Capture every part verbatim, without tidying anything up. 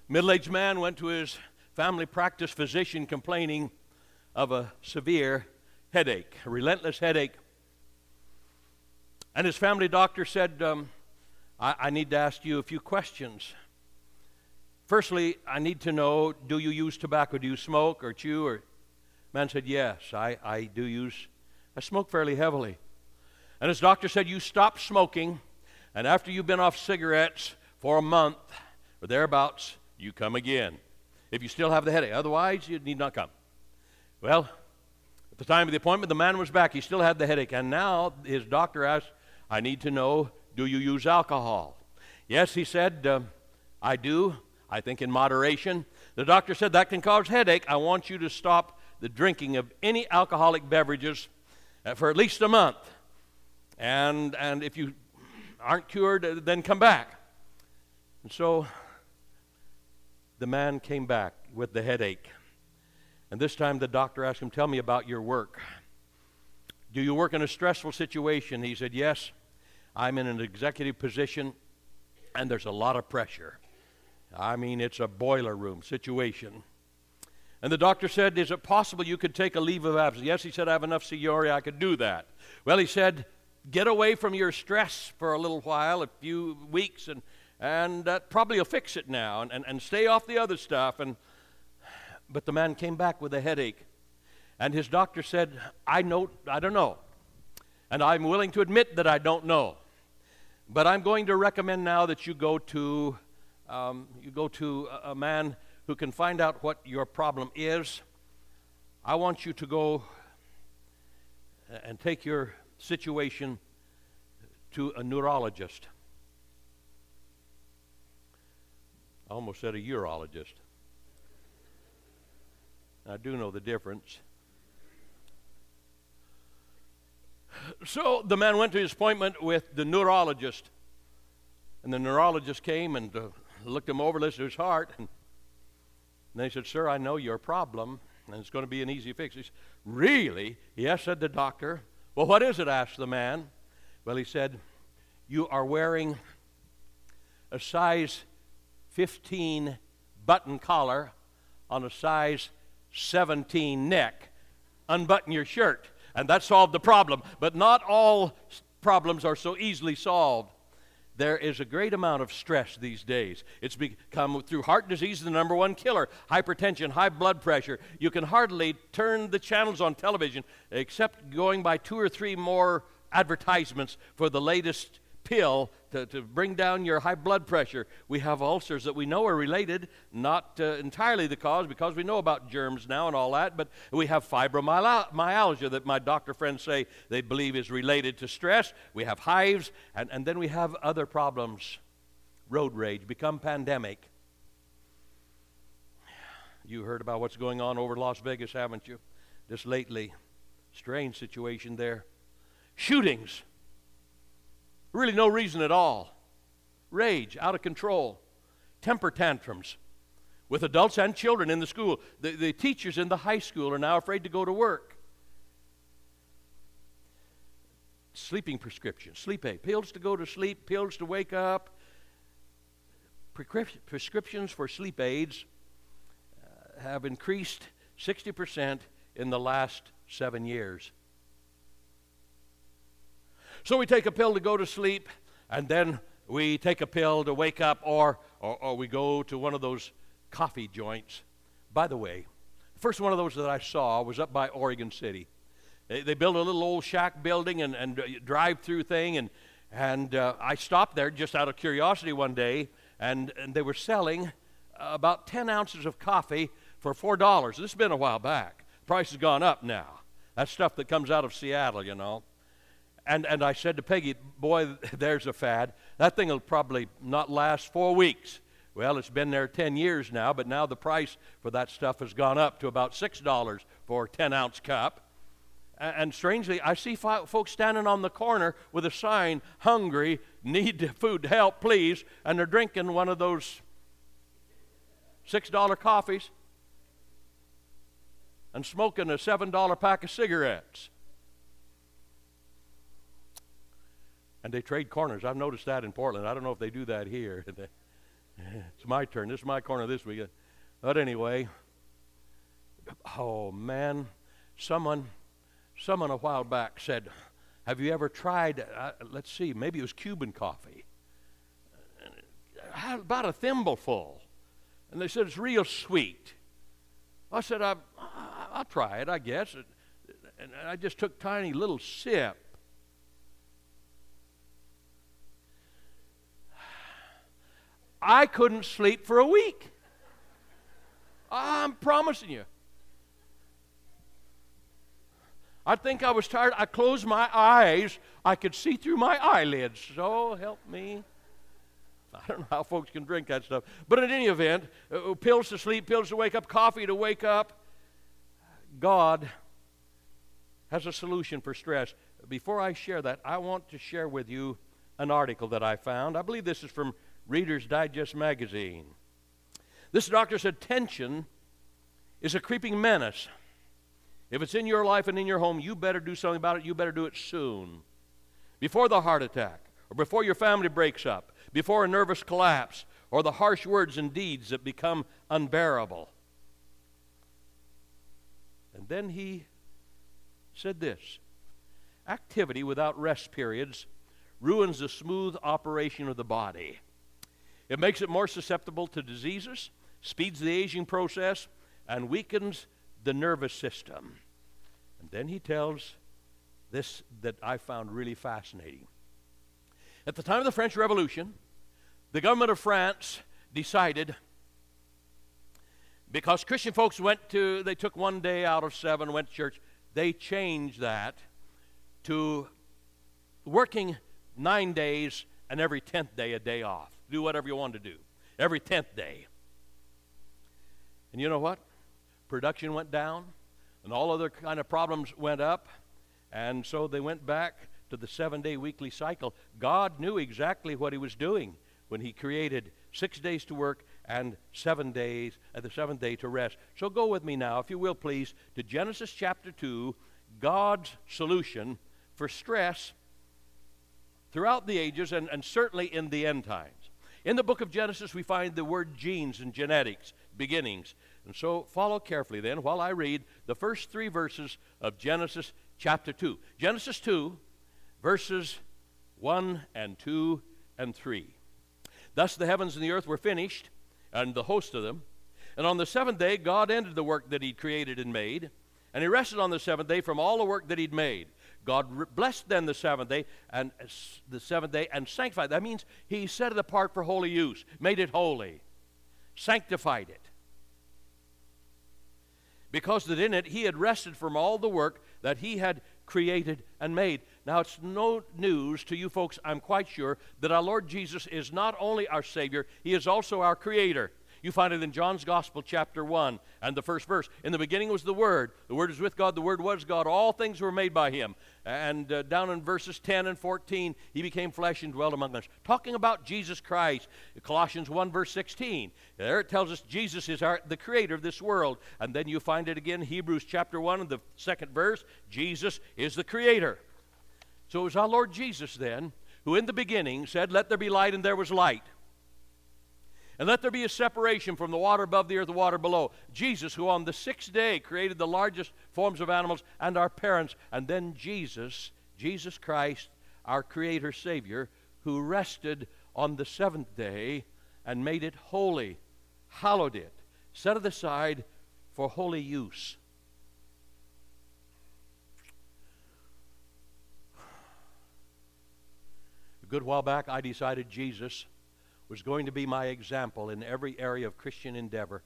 Middle-aged man went to his family practice physician complaining of a severe headache, a relentless headache. And his family doctor said, um, I, I need to ask you a few questions. Firstly, I need to know, do you use tobacco? Do you smoke or chew? Or man said, yes, I, I do use, I smoke fairly heavily. And his doctor said, you stop smoking, and after you've been off cigarettes for a month or thereabouts, you come again. If you still have the headache. Otherwise, you need not come. Well, at the time of the appointment, the man was back. He still had the headache. And now his doctor asked, I need to know, do you use alcohol? Yes, he said, uh, I do. I think in moderation. The doctor said, that can cause headache. I want you to stop the drinking of any alcoholic beverages uh, for at least a month. And, and if you aren't cured, uh, then come back. And so the man came back with the headache. And this time the doctor asked him, tell me about your work. Do you work in a stressful situation? He said, yes, I'm in an executive position, and there's a lot of pressure. I mean, it's a boiler room situation. And the doctor said, is it possible you could take a leave of absence? Yes, he said, I have enough seniority, I could do that. Well, he said, get away from your stress for a little while, a few weeks, and and that probably will fix it now, and, and, and stay off the other stuff. And But the man came back with a headache, and his doctor said, I know, I don't know, and I'm willing to admit that I don't know, but I'm going to recommend now that you go to um, you go to a, a man who can find out what your problem is. I want you to go and take your situation to a neurologist. I almost said a urologist. I do know the difference. So the man went to his appointment with the neurologist. And the neurologist came and uh, looked him over, listened to his heart. And they said, sir, I know your problem, and it's going to be an easy fix. He said, really? Yes, said the doctor. Well, what is it? Asked the man. Well, he said, you are wearing a size fifteen button collar on a size seventeen neck. Unbutton your shirt, and that solved the problem. But not all problems are so easily solved. There is a great amount of stress these days. It's become, through heart disease, the number one killer. Hypertension, high blood pressure. You can hardly turn the channels on television except going by two or three more advertisements for the latest pill to, to bring down your high blood pressure. We have ulcers that we know are related, not uh, entirely the cause, because we know about germs now and all that, but we have fibromyalgia that my doctor friends say they believe is related to stress. We have hives, and, and then we have other problems. Road rage, become pandemic. You heard about what's going on over Las Vegas, haven't you? Just lately. Strange situation there. Shootings. Really no reason at all. Rage, out of control. Temper tantrums with adults and children in the school. The, the teachers in the high school are now afraid to go to work. Sleeping prescriptions, sleep aid, pills to go to sleep, pills to wake up. Prescrip- prescriptions for sleep aids uh, have increased sixty percent in the last seven years. So we take a pill to go to sleep, and then we take a pill to wake up, or, or, or we go to one of those coffee joints. By the way, the first one of those that I saw was up by Oregon City. They, they built a little old shack building and, and drive-through thing, and, and uh, I stopped there just out of curiosity one day, and, and they were selling about ten ounces of coffee for four dollars. This has been a while back. The price has gone up now. That's stuff that comes out of Seattle, you know. And and I said to Peggy, boy, there's a fad. That thing will probably not last four weeks. Well, it's been there ten years now, but now the price for that stuff has gone up to about six dollars for a ten-ounce cup. And, and strangely, I see fi- folks standing on the corner with a sign, hungry, need food, help, please, and they're drinking one of those six dollar coffees and smoking a seven dollar pack of cigarettes. And they trade corners. I've noticed that in Portland. I don't know if they do that here. It's my turn. This is my corner this week. But anyway, oh man, someone, someone a while back said, have you ever tried, uh, let's see, maybe it was Cuban coffee. Uh, about a thimbleful. And they said, it's real sweet. I said, I, I'll try it, I guess. And I just took tiny little sip. I couldn't sleep for a week. I'm promising you. I think I was tired. I closed my eyes. I could see through my eyelids. So help me. I don't know how folks can drink that stuff. But in any event, uh, pills to sleep, pills to wake up, coffee to wake up. God has a solution for stress. Before I share that, I want to share with you an article that I found. I believe this is from Reader's Digest magazine. This doctor said tension is a creeping menace. If it's in your life and in your home, you better do something about it. You better do it soon. Before the heart attack, or before your family breaks up, before a nervous collapse, or the harsh words and deeds that become unbearable. And then he said this, activity without rest periods ruins the smooth operation of the body. It makes it more susceptible to diseases, speeds the aging process, and weakens the nervous system. And then he tells this that I found really fascinating. At the time of the French Revolution, the government of France decided, because Christian folks went to, they took one day out of seven, went to church, they changed that to working nine days and every tenth day a day off. Do whatever you want to do. Every tenth day. And you know what? Production went down, and all other kind of problems went up, and so they went back to the seven-day weekly cycle. God knew exactly what he was doing when he created six days to work and seven days, and the seventh day to rest. So go with me now, if you will please, to Genesis chapter two, God's solution for stress throughout the ages and, and certainly in the end times. In the book of Genesis, we find the word genes and genetics, beginnings. And so follow carefully then while I read the first three verses of Genesis chapter two. Genesis two, verses one and two and three. Thus the heavens and the earth were finished, and the host of them. And on the seventh day God ended the work that he'd created and made, and he rested on the seventh day from all the work that he'd made. God re- blessed then the seventh day and uh, the seventh day and sanctified. That means he set it apart for holy use, made it holy, sanctified it. Because that in it he had rested from all the work that he had created and made. Now it's no news to you folks, I'm quite sure, that our Lord Jesus is not only our Savior, he is also our Creator. You find it in John's Gospel, chapter one, and the first verse. In the beginning was the Word. The Word was with God. The Word was God. All things were made by him. And uh, down in verses ten and fourteen, he became flesh and dwelt among us. Talking about Jesus Christ, Colossians one, verse sixteen. There it tells us Jesus is our, the creator of this world. And then you find it again, Hebrews chapter one, and the second verse, Jesus is the creator. So it was our Lord Jesus then, who in the beginning said, let there be light, and there was light. And let there be a separation from the water above the earth, the water below. Jesus, who on the sixth day created the largest forms of animals and our parents. And then Jesus, Jesus Christ, our Creator Savior, who rested on the seventh day and made it holy, hallowed it, set it aside for holy use. A good while back, I decided Jesus was going to be my example in every area of Christian endeavor.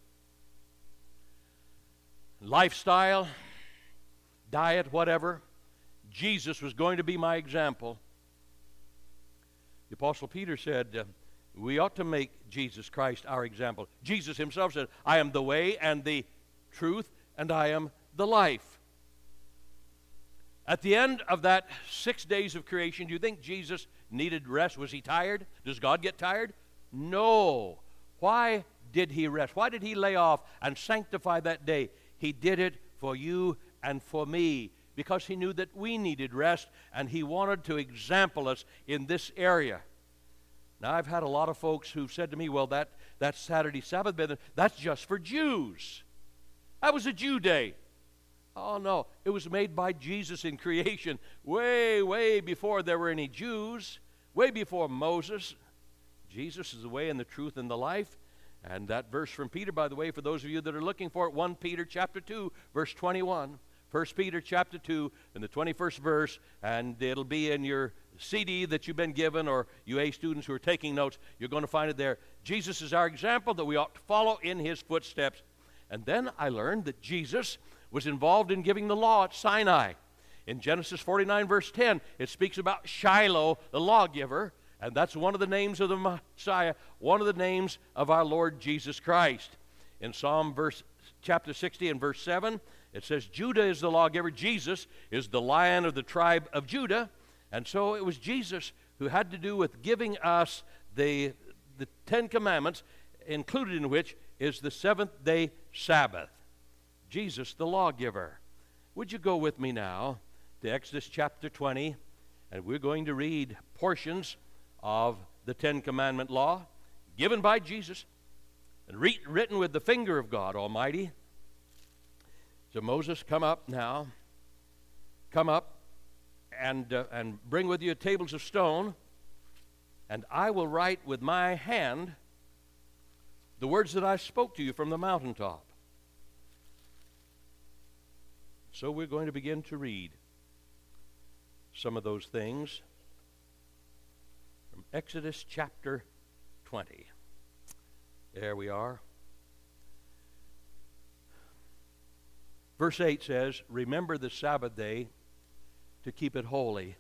Lifestyle, diet, whatever. Jesus was going to be my example. The Apostle Peter said, uh, we ought to make Jesus Christ our example. Jesus himself said, I am the way and the truth, and I am the life. At the end of that six days of creation, do you think Jesus needed rest? Was he tired? Does God get tired? No. Why did he rest? Why did he lay off and sanctify that day? He did it for you and for me because he knew that we needed rest, and he wanted to example us in this area. Now, I've had a lot of folks who've said to me, well, that that Saturday Sabbath, that's just for Jews. That was a Jew day. Oh, no. It was made by Jesus in creation way, way before there were any Jews, way before Moses. Jesus is the way and the truth and the life. And that verse from Peter, by the way, for those of you that are looking for it, First Peter chapter two, verse twenty-one. First Peter chapter two, in the twenty-first verse, and it'll be in your C D that you've been given, or you A students who are taking notes, you're going to find it there. Jesus is our example that we ought to follow in his footsteps. And then I learned that Jesus was involved in giving the law at Sinai. In Genesis forty-nine, verse ten, it speaks about Shiloh, the lawgiver, and that's one of the names of the Messiah, one of the names of our Lord Jesus Christ. In Psalm verse, chapter sixty and verse seven, it says, Judah is the lawgiver. Jesus is the Lion of the tribe of Judah. And so it was Jesus who had to do with giving us the, the Ten Commandments, included in which is the seventh-day Sabbath. Jesus, the lawgiver. Would you go with me now to Exodus chapter twenty, and we're going to read portions of the Ten Commandment law given by Jesus and re- written with the finger of God Almighty. So Moses, come up now. Come up and, uh, and bring with you tables of stone, and I will write with my hand the words that I spoke to you from the mountaintop. So we're going to begin to read some of those things from Exodus chapter twenty. There we are. Verse eight says, remember the Sabbath day to keep it holy.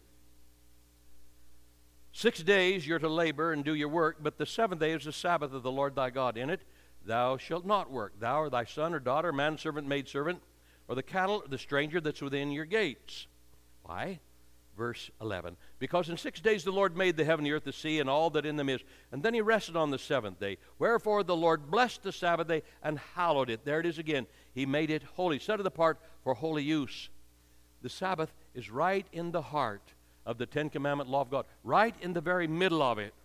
Six days you're to labor and do your work, but the seventh day is the Sabbath of the Lord thy God. In it thou shalt not work, thou or thy son or daughter, manservant, maidservant, or the cattle, or the stranger that's within your gates. Why? Verse eleven. Because in six days the Lord made the heaven, the earth, the sea, and all that in them is. And then he rested on the seventh day. Wherefore the Lord blessed the Sabbath day and hallowed it. There it is again. He made it holy, set it apart for holy use. The Sabbath is right in the heart of the Ten Commandment law of God, right in the very middle of it.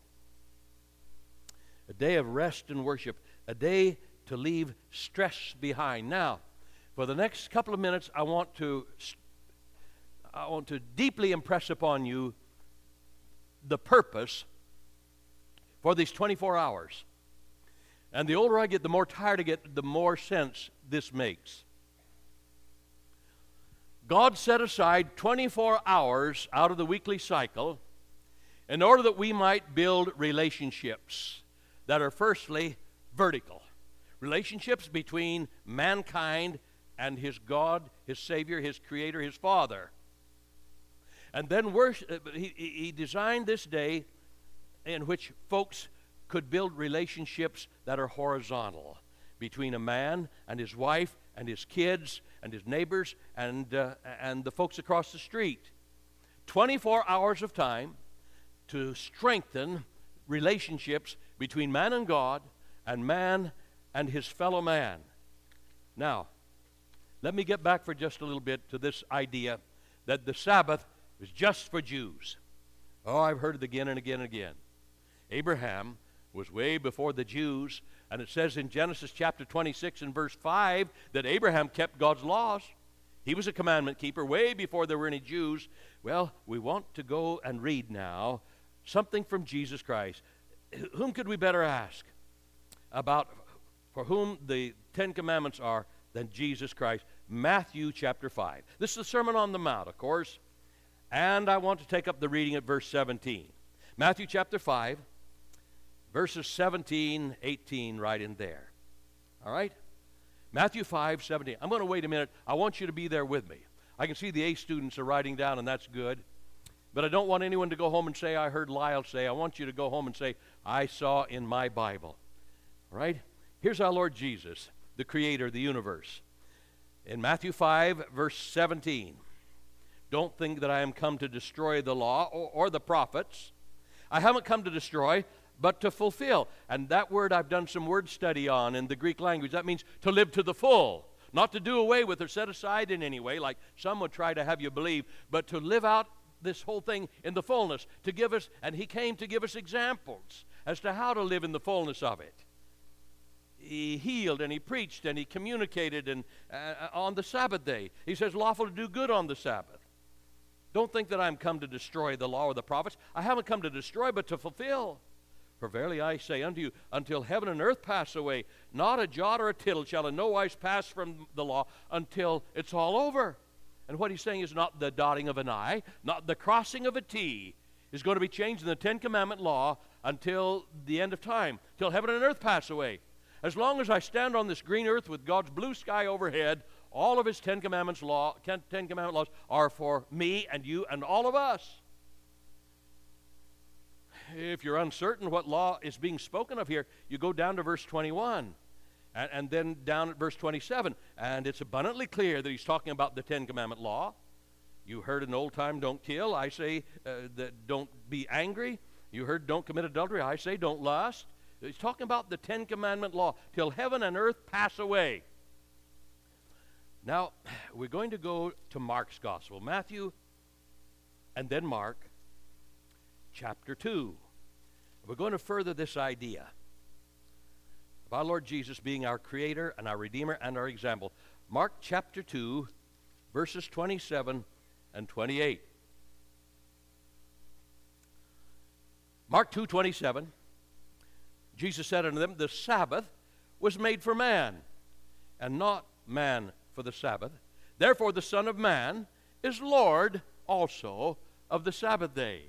A day of rest and worship, a day to leave stress behind. Now, for the next couple of minutes, I want to I want to deeply impress upon you the purpose for these twenty-four hours. And the older I get, the more tired I get, the more sense this makes. God set aside twenty-four hours out of the weekly cycle in order that we might build relationships that are firstly vertical. Relationships between mankind and his God, his Savior, his Creator, his Father. And then worship, he, he designed this day in which folks could build relationships that are horizontal between a man and his wife and his kids and his neighbors and, uh, and the folks across the street. twenty-four hours of time to strengthen relationships between man and God and man and his fellow man. Now, let me get back for just a little bit to this idea that the Sabbath is just for Jews. Oh, I've heard it again and again and again. Abraham was way before the Jews, and it says in Genesis chapter twenty-six and verse five that Abraham kept God's laws. He was a commandment keeper way before there were any Jews. Well, we want to go and read now something from Jesus Christ. Whom could we better ask about for whom the Ten Commandments are than Jesus Christ? Matthew chapter five. This is the Sermon on the Mount, of course. And I want to take up the reading at verse seventeen. Matthew chapter five, verses seventeen, eighteen, right in there. All right? Matthew five, seventeen. I'm going to wait a minute. I want you to be there with me. I can see the A students are writing down, and that's good. But I don't want anyone to go home and say, I heard Lyle say. I want you to go home and say, I saw in my Bible. All right? Here's our Lord Jesus, the Creator of the universe. In Matthew five, verse seventeen. Don't think that I am come to destroy the law or, or the prophets. I haven't come to destroy, but to fulfill. And that word I've done some word study on in the Greek language. That means to live to the full. Not to do away with or set aside in any way, like some would try to have you believe, but to live out this whole thing in the fullness. To give us, and he came to give us examples as to how to live in the fullness of it. he healed and he preached and he communicated and uh, on the Sabbath day. He says lawful to do good on the Sabbath. Don't think that I'm come to destroy the law or the prophets. I haven't come to destroy, but to fulfill. For verily I say unto you, until heaven and earth pass away, not a jot or a tittle shall in no wise pass from the law until it's all over. And what he's saying is not the dotting of an I, not the crossing of a T, is going to be changed in the Ten Commandment law until the end of time, till heaven and earth pass away. As long as I stand on this green earth with God's blue sky overhead, all of his Ten Commandments law, Ten Commandment laws are for me and you and all of us. If you're uncertain what law is being spoken of here, you go down to verse twenty-one and, and then down at verse twenty-seven, and it's abundantly clear that he's talking about the Ten Commandment law. You heard in old time, don't kill. I say uh, that don't be angry. You heard don't commit adultery. I say don't lust. He's talking about the Ten Commandment law, till heaven and earth pass away. Now, we're going to go to Mark's Gospel, Matthew and then Mark, chapter two. We're going to further this idea of our Lord Jesus being our Creator and our Redeemer and our example. Mark chapter two, verses twenty-seven and twenty-eight. Mark two twenty-seven, Jesus said unto them, the Sabbath was made for man, and not man for the Sabbath. Therefore the Son of Man is Lord also of the Sabbath day.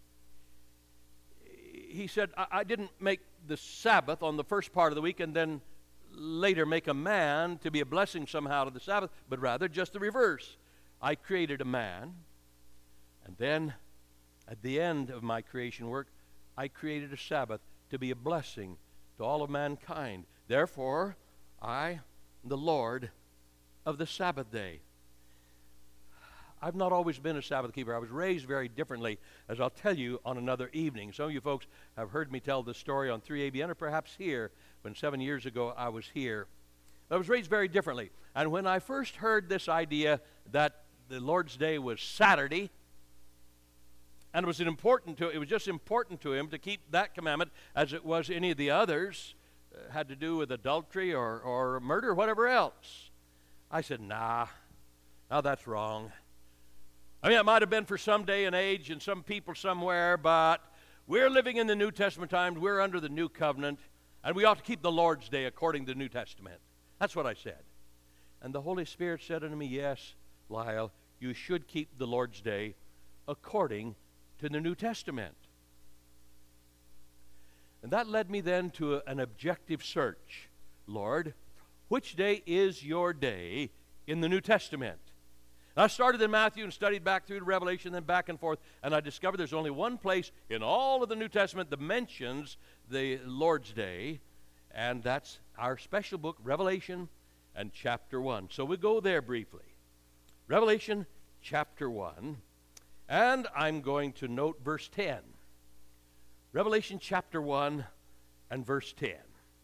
He said, I, I didn't make the Sabbath on the first part of the week and then later make a man to be a blessing somehow to the Sabbath, but rather just the reverse. I created a man, and then at the end of my creation work, I created a Sabbath to be a blessing to all of mankind. Therefore, I am the Lord of the Sabbath day. I've not always been a Sabbath keeper. I was raised very differently, as I'll tell you on another evening. Some of you folks have heard me tell this story on three A B N, or perhaps here, when seven years ago I was here. I was raised very differently. And when I first heard this idea that the Lord's Day was Saturday, and it was an important to it was just important to him to keep that commandment as it was any of the others, uh, had to do with adultery or, or murder or whatever else. I said, nah, now that's wrong. I mean, it might have been for some day and age and some people somewhere, but we're living in the New Testament times. We're under the new covenant, and we ought to keep the Lord's Day according to the New Testament. That's what I said. And the Holy Spirit said unto me, yes, Lyle, you should keep the Lord's Day according to the New Testament. And that led me then to a, an objective search. Lord, which day is your day in the New Testament? And I started in Matthew and studied back through to Revelation, then back and forth, and I discovered there's only one place in all of the New Testament that mentions the Lord's Day, and that's our special book, Revelation and chapter one. So we go there briefly. Revelation chapter one, and I'm going to note verse ten. Revelation chapter one and verse ten.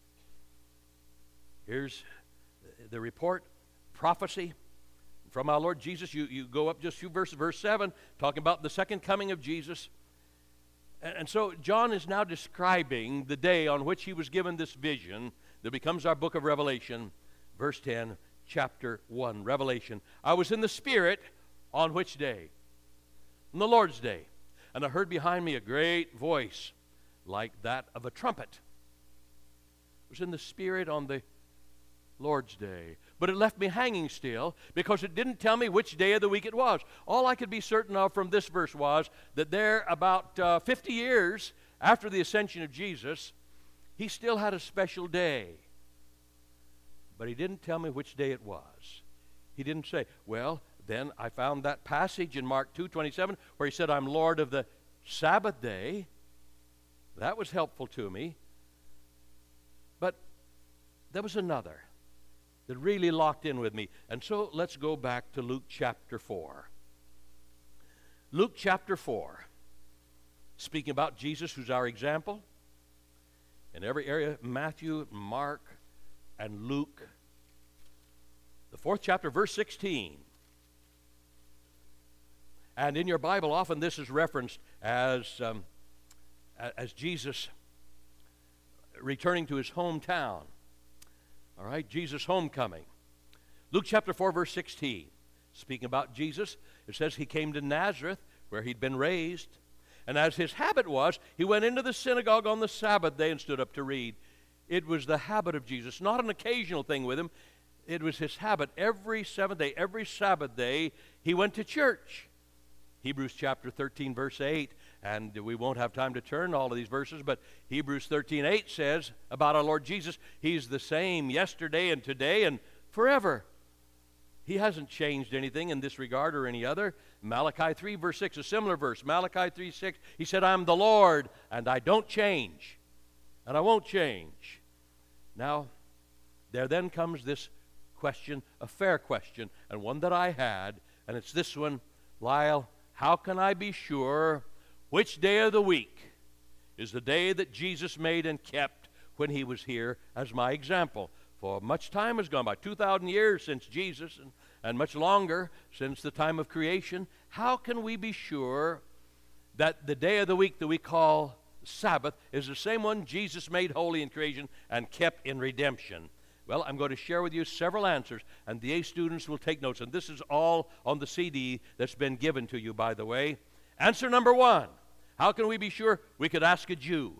Here's the report, prophecy from our Lord Jesus. You, you go up just a few verses, verse seven, talking about the second coming of Jesus. And, and so John is now describing the day on which he was given this vision that becomes our book of Revelation. Verse ten, chapter one, Revelation. I was in the Spirit on which day? On the Lord's Day. And I heard behind me a great voice like that of a trumpet. I was in the Spirit on the Lord's Day. But it left me hanging still because it didn't tell me which day of the week it was. All I could be certain of from this verse was that there, about uh, fifty years after the ascension of Jesus, he still had a special day. But he didn't tell me which day it was. He didn't say, well, then I found that passage in Mark two twenty-seven where he said, I'm Lord of the Sabbath day. That was helpful to me. But there was another that really locked in with me. And so let's go back to Luke chapter four. Luke chapter four, speaking about Jesus, who's our example. In every area, Matthew, Mark, and Luke. The fourth chapter, verse sixteen. And in your Bible, often this is referenced as, um, as Jesus returning to his hometown. All right, Jesus' homecoming. Luke chapter four, verse sixteen. Speaking about Jesus, it says he came to Nazareth, where he'd been raised. And as his habit was, he went into the synagogue on the Sabbath day and stood up to read. It was the habit of Jesus, not an occasional thing with him. It was his habit. Every seventh day, every Sabbath day, he went to church. Hebrews chapter thirteen, verse eight. And we won't have time to turn to all of these verses, but Hebrews thirteen, eight says about our Lord Jesus, he's the same yesterday and today and forever. He hasn't changed anything in this regard or any other. Malachi three, verse six, a similar verse. Malachi three, six, he said, I'm the Lord, and I don't change, and I won't change. Now, there then comes this question, a fair question, and one that I had, and it's this one. Lyle, how can I be sure which day of the week is the day that Jesus made and kept when he was here as my example? For much time has gone by, two thousand years since Jesus, and, and much longer since the time of creation. How can we be sure that the day of the week that we call Sabbath is the same one Jesus made holy in creation and kept in redemption? Well, I'm going to share with you several answers, and the A students will take notes. And this is all on the C D that's been given to you, by the way. Answer number one, how can we be sure? We could ask a Jew.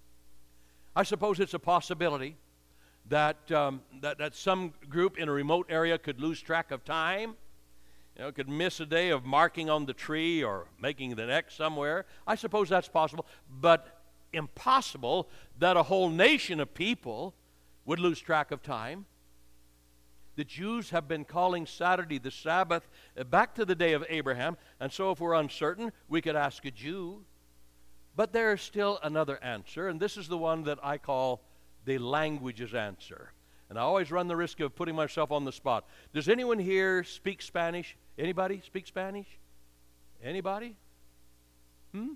I suppose it's a possibility that, um, that, that some group in a remote area could lose track of time, you know, could miss a day of marking on the tree or making the X somewhere. I suppose that's possible, but impossible that a whole nation of people would lose track of time. The Jews have been calling Saturday the Sabbath back to the day of Abraham, and so if we're uncertain, we could ask a Jew. But there is still another answer, and this is the one that I call the languages answer. And I always run the risk of putting myself on the spot. Does anyone here speak Spanish? Anybody speak Spanish? Anybody? Hmm?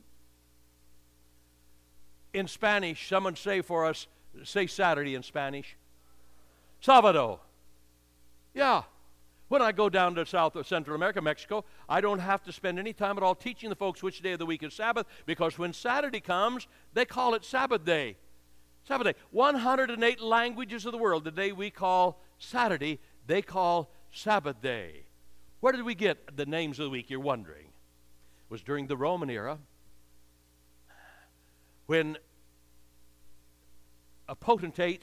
In Spanish, someone say for us, say Saturday in Spanish. Sábado. Yeah. When I go down to South or Central America, Mexico, I don't have to spend any time at all teaching the folks which day of the week is Sabbath, because when Saturday comes, they call it Sabbath day. Sabbath day. one hundred eight languages of the world, the day we call Saturday, they call Sabbath day. Where did we get the names of the week, you're wondering? It was during the Roman era, when a potentate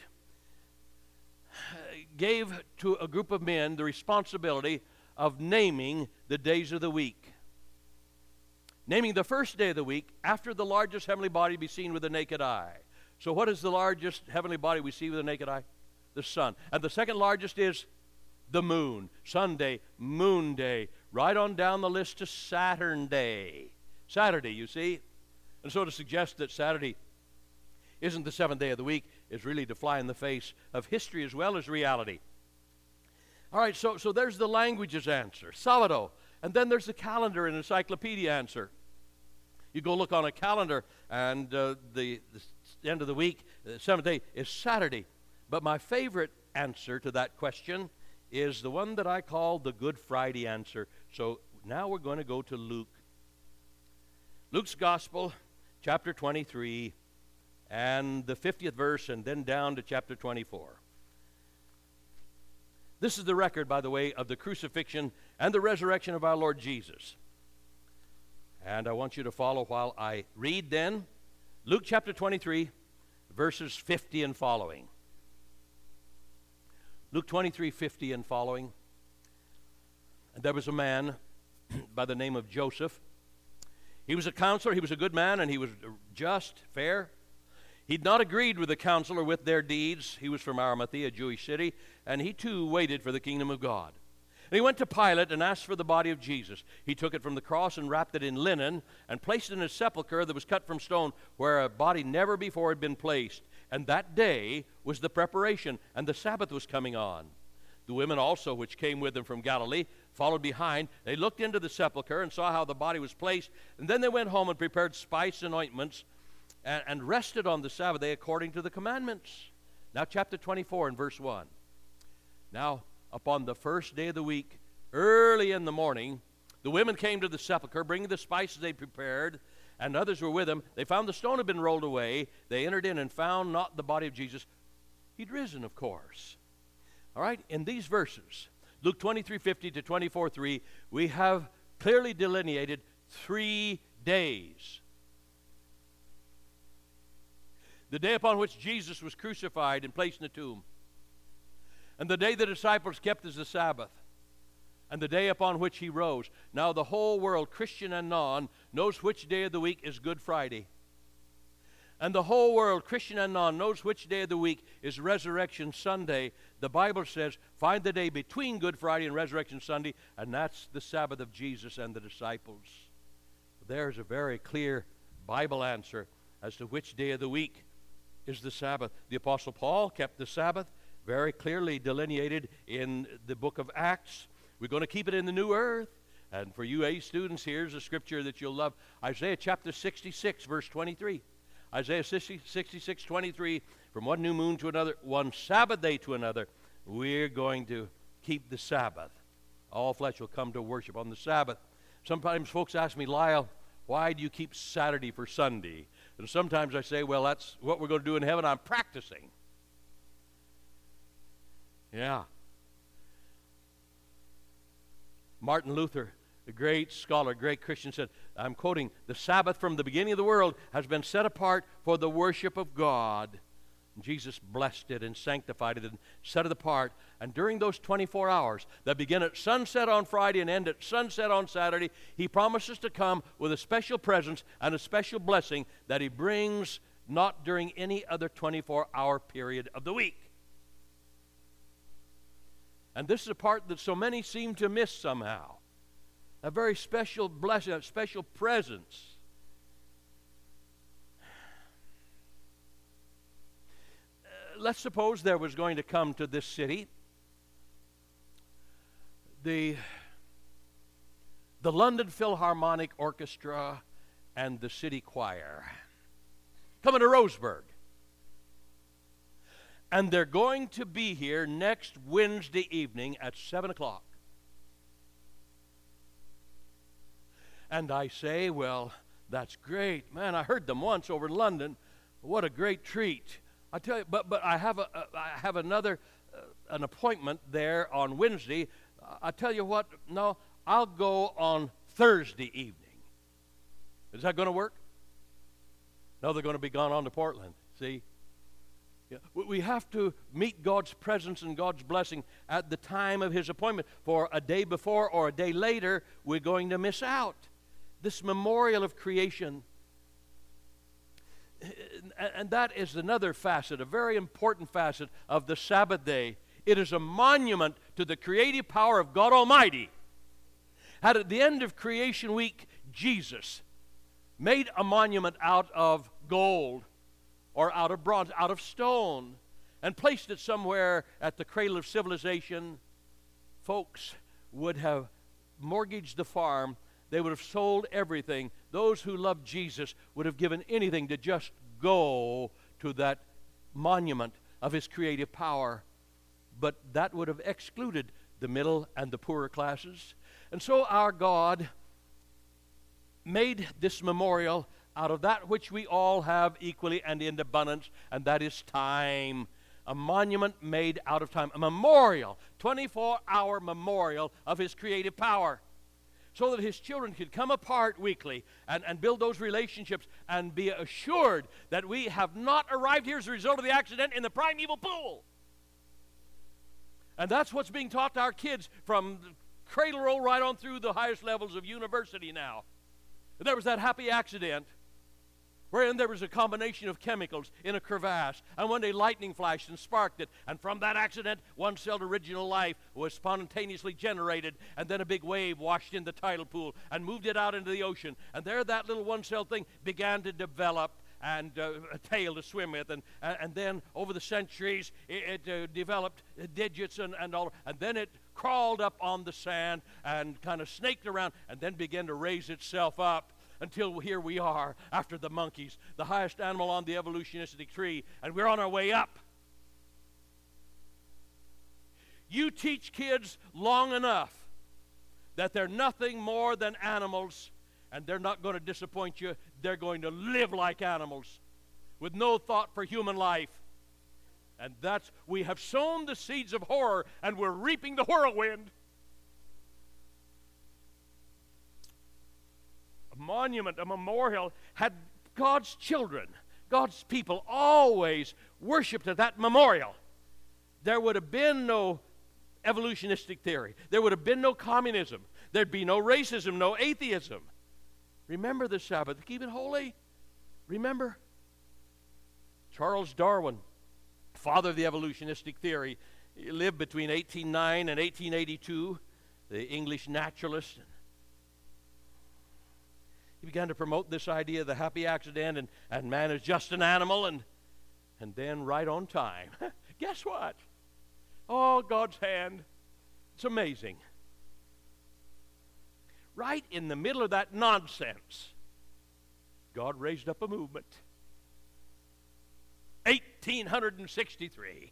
gave to a group of men the responsibility of naming the days of the week. Naming the first day of the week after the largest heavenly body be seen with the naked eye. So what is the largest heavenly body we see with the naked eye? The sun. And the second largest is the moon. Sunday, moon day. Right on down the list to Saturn day. Saturday, you see. And so to suggest that Saturday isn't the seventh day of the week is really to fly in the face of history as well as reality. All right, so, so there's the languages answer, Sábado. And then there's the calendar and encyclopedia answer. You go look on a calendar, and uh, the, the end of the week, the seventh day, is Saturday. But my favorite answer to that question is the one that I call the Good Friday answer. So now we're going to go to Luke. Luke's Gospel, chapter twenty-three, and the fiftieth verse, and then down to chapter twenty-four. This is the record, by the way, of the crucifixion and the resurrection of our Lord Jesus. And I want you to follow while I read then. Luke chapter twenty-three, verses fifty and following. Luke twenty-three, fifty and following. And there was a man by the name of Joseph. He was a counselor, he was a good man, and he was just, fair. He'd not agreed with the council or with their deeds. He was from Arimathea, a Jewish city, and he too waited for the kingdom of God. And he went to Pilate and asked for the body of Jesus. He took it from the cross and wrapped it in linen and placed it in a sepulchre that was cut from stone where a body never before had been placed. And that day was the preparation, and the Sabbath was coming on. The women also, which came with them from Galilee, followed behind. They looked into the sepulchre and saw how the body was placed. And then they went home and prepared spice and ointments and, and rested on the Sabbath day according to the commandments. Now chapter twenty-four and verse one. Now upon the first day of the week, early in the morning, the women came to the sepulchre, bringing the spices they prepared, and others were with them. They found the stone had been rolled away. They entered in and found not the body of Jesus. He'd risen, of course. All right? In these verses, Luke twenty-three fifty to twenty-four three, we have clearly delineated three days. The day upon which Jesus was crucified and placed in the tomb, and the day the disciples kept as the Sabbath, and the day upon which he rose. Now the whole world, Christian and non, knows which day of the week is Good Friday. And the whole world, Christian and non, knows which day of the week is Resurrection Sunday. The Bible says, find the day between Good Friday and Resurrection Sunday, and that's the Sabbath of Jesus and the disciples. There's a very clear Bible answer as to which day of the week is the Sabbath. The Apostle Paul kept the Sabbath very clearly delineated in the book of Acts. We're going to keep it in the new earth. And for you A students, here's a scripture that you'll love. Isaiah chapter sixty-six, verse twenty-three. Isaiah sixty-six, twenty-three, from one new moon to another, one Sabbath day to another, we're going to keep the Sabbath. All flesh will come to worship on the Sabbath. Sometimes folks ask me, Lyle, why do you keep Saturday for Sunday? And sometimes I say, well, that's what we're going to do in heaven. I'm practicing. Yeah. Martin Luther, the great scholar, great Christian, said, I'm quoting, the Sabbath from the beginning of the world has been set apart for the worship of God. And Jesus blessed it and sanctified it and set it apart. And during those twenty-four hours that begin at sunset on Friday and end at sunset on Saturday, he promises to come with a special presence and a special blessing that he brings not during any other twenty-four hour period of the week. And this is a part that so many seem to miss somehow. A very special blessing, a special presence. Uh, let's suppose there was going to come to this city the, the London Philharmonic Orchestra and the city choir coming to Roseburg. And they're going to be here next Wednesday evening at seven o'clock. And I say, well, that's great. Man, I heard them once over in London. What a great treat. I tell you, but but I have a, a I have another uh, an appointment there on Wednesday. I tell you what, no, I'll go on Thursday evening. Is that going to work? No, they're going to be gone on to Portland. See? Yeah. We have to meet God's presence and God's blessing at the time of his appointment. For a day before or a day later, we're going to miss out. This memorial of creation. And that is another facet, a very important facet of the Sabbath day. It is a monument to the creative power of God Almighty. At the end of creation week, Jesus made a monument out of gold or out of bronze, out of stone, and placed it somewhere at the cradle of civilization. Folks would have mortgaged the farm. They would have sold everything. Those who loved Jesus would have given anything to just go to that monument of his creative power. But that would have excluded the middle and the poorer classes. And so our God made this memorial out of that which we all have equally and in abundance, and that is time. A monument made out of time. A memorial, twenty-four hour memorial of his creative power. So that his children could come apart weekly and, and build those relationships and be assured that we have not arrived here as a result of the accident in the primeval pool. And that's what's being taught to our kids from cradle roll right on through the highest levels of university now. There was that happy accident wherein there was a combination of chemicals in a crevasse, and one day lightning flashed and sparked it, and from that accident, one-celled original life was spontaneously generated, and then a big wave washed in the tidal pool and moved it out into the ocean, and there that little one-celled thing began to develop and uh, a tail to swim with, and, and then over the centuries, it, it uh, developed digits and, and all, and then it crawled up on the sand and kind of snaked around, and then began to raise itself up, until here we are after the monkeys, the highest animal on the evolutionistic tree, and we're on our way up. You teach kids long enough that they're nothing more than animals, and they're not going to disappoint you. They're going to live like animals with no thought for human life. And that's, we have sown the seeds of horror, and we're reaping the whirlwind. A monument, a memorial, had God's children, God's people, always worshipped at that memorial. There would have been no evolutionistic theory. There would have been no communism. There'd be no racism, no atheism. Remember the Sabbath. Keep it holy. Remember. Charles Darwin, father of the evolutionistic theory, he lived between eighteen oh nine and eighteen eighty-two, the English naturalist. He began to promote this idea of the happy accident, and, and man is just an animal, and, and then right on time. Guess what? Oh, God's hand. It's amazing. Right in the middle of that nonsense, God raised up a movement. eighteen sixty-three.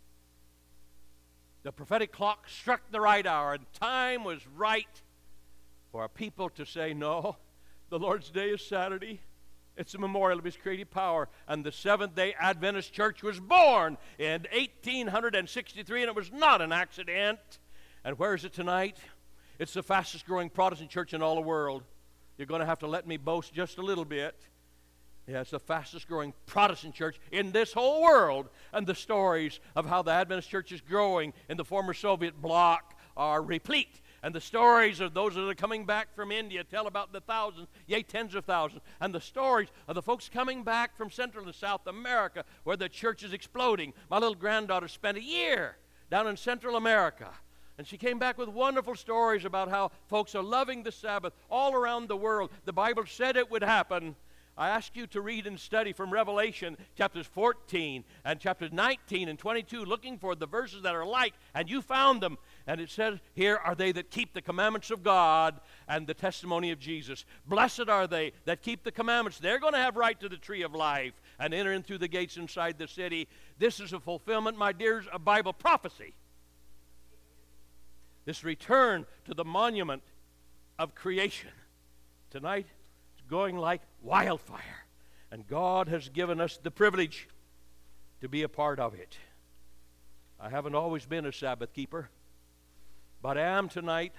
The prophetic clock struck the right hour, and time was right for a people to say, no, the Lord's day is Saturday. It's a memorial of His creative power. And the Seventh-day Adventist Church was born in eighteen sixty-three, and it was not an accident. And where is it tonight? It's the fastest growing Protestant church in all the world. You're going to have to let me boast just a little bit. Yeah, it's the fastest growing Protestant church in this whole world. And the stories of how the Adventist church is growing in the former Soviet bloc are replete. And the stories of those that are coming back from India tell about the thousands, yea, tens of thousands. And the stories of the folks coming back from Central and South America where the church is exploding. My little granddaughter spent a year down in Central America. And she came back with wonderful stories about how folks are loving the Sabbath all around the world. The Bible said it would happen. I ask you to read and study from Revelation chapters fourteen and chapters nineteen and twenty-two, looking for the verses that are like, and you found them. And it says, here are they that keep the commandments of God and the testimony of Jesus. Blessed are they that keep the commandments. They're going to have right to the tree of life and enter in through the gates inside the city. This is a fulfillment, my dears, of Bible prophecy. This return to the monument of creation. Tonight, it's going like wildfire. And God has given us the privilege to be a part of it. I haven't always been a Sabbath keeper, but I am tonight.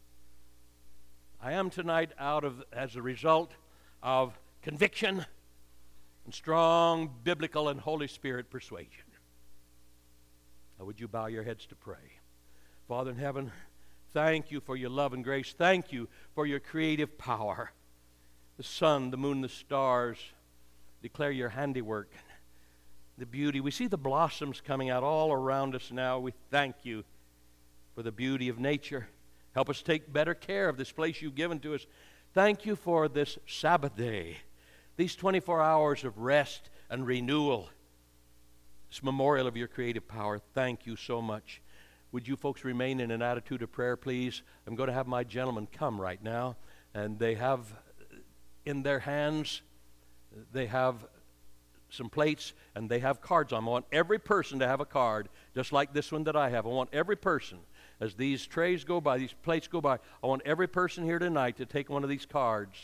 I am tonight out of, as a result of conviction and strong biblical and Holy Spirit persuasion. Now, would you bow your heads to pray? Father in heaven, thank you for your love and grace. Thank you for your creative power. The sun, the moon, the stars declare your handiwork, the beauty. We see the blossoms coming out all around us now. We thank you for the beauty of nature. Help us take better care of this place you've given to us. Thank you for this Sabbath day, these twenty-four hours of rest and renewal, this memorial of your creative power. Thank you so much. Would you folks remain in an attitude of prayer, please? I'm going to have my gentlemen come right now, and they have in their hands, they have some plates, and they have cards on them. I want every person to have a card, just like this one that I have. I want every person, as these trays go by, these plates go by, I want every person here tonight to take one of these cards.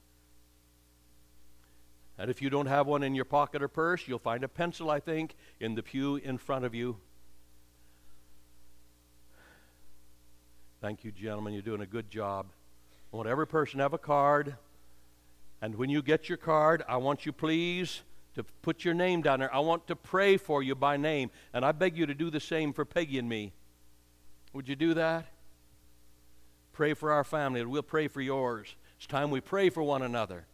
And if you don't have one in your pocket or purse, you'll find a pencil, I think, in the pew in front of you. Thank you, gentlemen. You're doing a good job. I want every person to have a card. And when you get your card, I want you, please, to put your name down there. I want to pray for you by name. And I beg you to do the same for Peggy and me. Would you do that? Pray for our family, and we'll pray for yours. It's time we pray for one another.